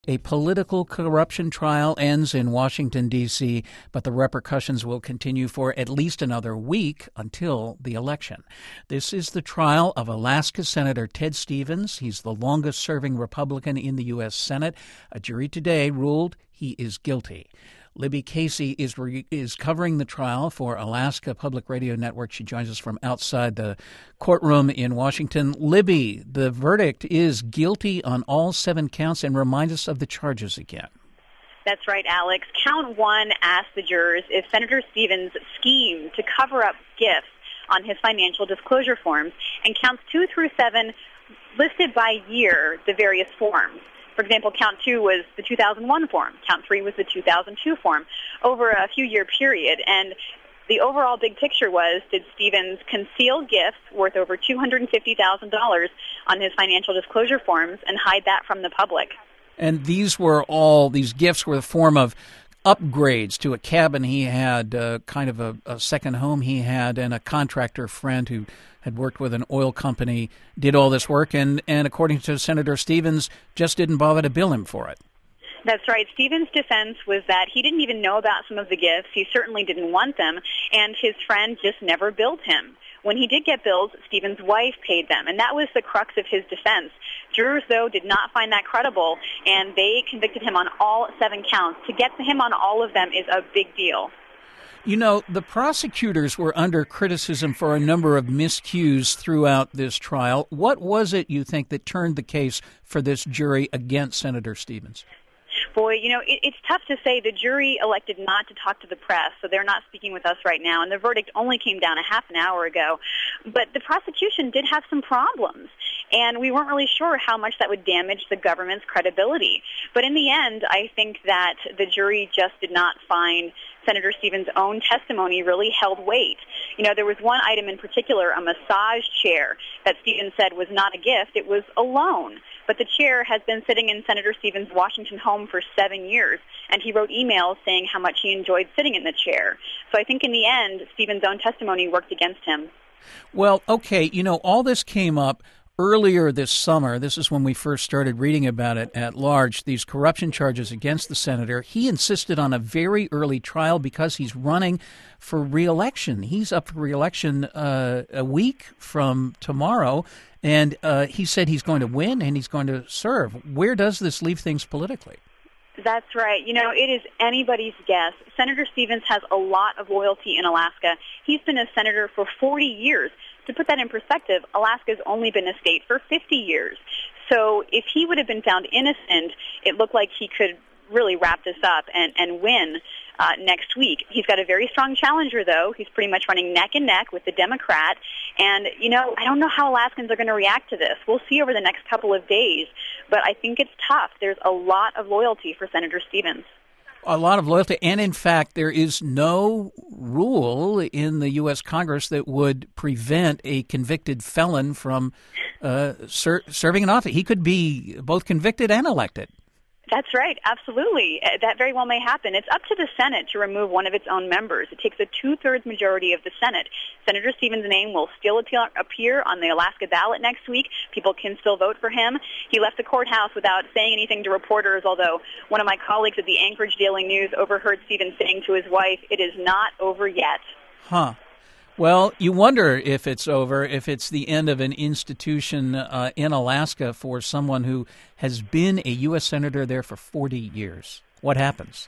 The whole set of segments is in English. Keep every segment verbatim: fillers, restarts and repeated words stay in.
A political corruption trial ends in Washington, D C, but the repercussions will continue for at least another week until the election. This is the trial of Alaska Senator Ted Stevens. He's the longest-serving Republican in the U S. Senate. A jury today ruled he is guilty. Libby Casey is re- is covering the trial for Alaska Public Radio Network. She joins us from outside the courtroom in Washington. Libby, the verdict is guilty on all seven counts, and remind us of the charges again. That's right, Alex. Count one asked the jurors if Senator Stevens schemed to cover up gifts on his financial disclosure forms, and counts two through seven listed by year the various forms. For example, count two was the two thousand one form. Count three was the two thousand two form over a few-year period. And the overall big picture was, did Stevens conceal gifts worth over two hundred fifty thousand dollars on his financial disclosure forms and hide that from the public? And these were all, these gifts were the form of upgrades to a cabin he had, uh, kind of a, a second home he had, and a contractor friend who had worked with an oil company did all this work, and, and according to Senator Stevens, just didn't bother to bill him for it. That's right. Stevens' defense was that he didn't even know about some of the gifts. He certainly didn't want them, and his friend just never billed him. When he did get bills, Stevens' wife paid them, and that was the crux of his defense. Jurors, though, did not find that credible, and they convicted him on all seven counts. To get to him on all of them is a big deal. You know, the prosecutors were under criticism for a number of miscues throughout this trial. What was it, you think, that turned the case for this jury against Senator Stevens? Boy, you know, it, it's tough to say. The jury elected not to talk to the press, so they're not speaking with us right now, and the verdict only came down a half an hour ago. But the prosecution did have some problems, and we weren't really sure how much that would damage the government's credibility. But in the end, I think that the jury just did not find Senator Stevens' own testimony really held weight. You know, there was one item in particular, a massage chair, that Stevens said was not a gift. It was a loan. But the chair has been sitting in Senator Stevens' Washington home for seven years, and he wrote emails saying how much he enjoyed sitting in the chair. So I think in the end, Stevens' own testimony worked against him. Well, okay, you know, all this came up earlier this summer. This is when we first started reading about it at large, these corruption charges against the senator. He insisted on a very early trial because he's running for re-election. He's up for re-election uh, a week from tomorrow, and uh, he said he's going to win and he's going to serve. Where does this leave things politically? That's right. You know, it is anybody's guess. Senator Stevens has a lot of loyalty in Alaska. He's been a senator for forty years. To put that in perspective, Alaska's only been a state for fifty years. So if he would have been found innocent, it looked like he could really wrap this up and, and win uh, next week. He's got a very strong challenger, though. He's pretty much running neck and neck with the Democrat. And, you know, I don't know how Alaskans are going to react to this. We'll see over the next couple of days. But I think it's tough. There's a lot of loyalty for Senator Stevens. A lot of loyalty. And, in fact, there is no rule in the U S. Congress that would prevent a convicted felon from uh, ser- serving an office. He could be both convicted and elected. That's right. Absolutely. That very well may happen. It's up to the Senate to remove one of its own members. It takes a two-thirds majority of the Senate. Senator Stevens' name will still appear on the Alaska ballot next week. People can still vote for him. He left the courthouse without saying anything to reporters, although one of my colleagues at the Anchorage Daily News overheard Stevens saying to his wife, "It is not over yet." Huh. Well, you wonder if it's over, if it's the end of an institution uh, in Alaska for someone who has been a U S senator there for forty years. What happens?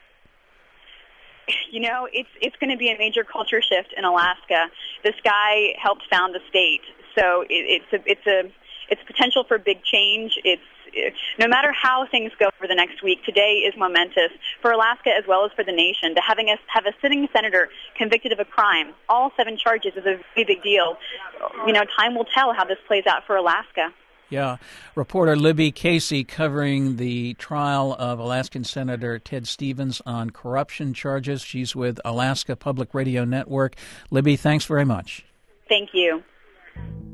You know, it's it's going to be a major culture shift in Alaska. This guy helped found the state, so it, it's a it's a it's potential for big change. It's it, no matter how things go for the next week, today is momentous for Alaska as well as for the nation. To having us have a sitting senator convicted of a crime, all seven charges, is a very big deal. You know, time will tell how this plays out for Alaska. Yeah. Reporter Libby Casey covering the trial of Alaskan Senator Ted Stevens on corruption charges. She's with Alaska Public Radio Network. Libby, thanks very much. Thank you.